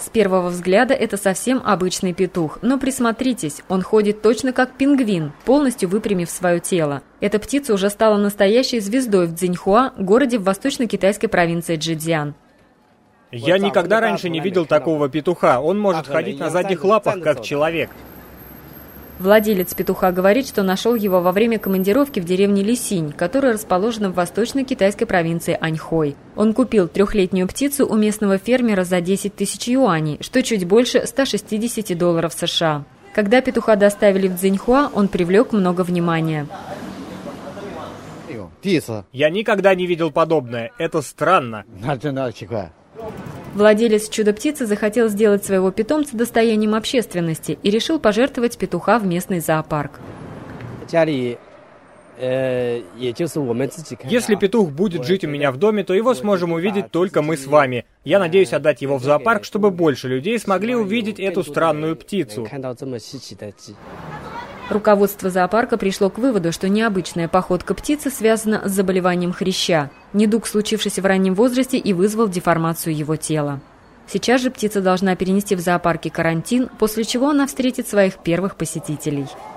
С первого взгляда это совсем обычный петух, но присмотритесь, он ходит точно как пингвин, полностью выпрямив свое тело. Эта птица уже стала настоящей звездой в Цзиньхуа, городе в восточно-китайской провинции Чжэцзян. Я никогда раньше не видел такого петуха, он может ходить на задних лапах, как человек. Владелец петуха говорит, что нашел его во время командировки в деревне Лисинь, которая расположена в восточно-китайской провинции Аньхой. Он купил трехлетнюю птицу у местного фермера за 10 тысяч юаней, что чуть больше $160 США. Когда петуха доставили в Цзиньхуа, он привлек много внимания. Я никогда не видел подобное, это странно. Владелец чудо-птицы захотел сделать своего питомца достоянием общественности и решил пожертвовать петуха в местный зоопарк. Если петух будет жить у меня в доме, то его сможем увидеть только мы с вами. Я надеюсь отдать его в зоопарк, чтобы больше людей смогли увидеть эту странную птицу. Руководство зоопарка пришло к выводу, что необычная походка птицы связана с заболеванием хряща. Недуг, случившийся в раннем возрасте, и вызвал деформацию его тела. Сейчас же птица должна перенести в зоопарке карантин, после чего она встретит своих первых посетителей.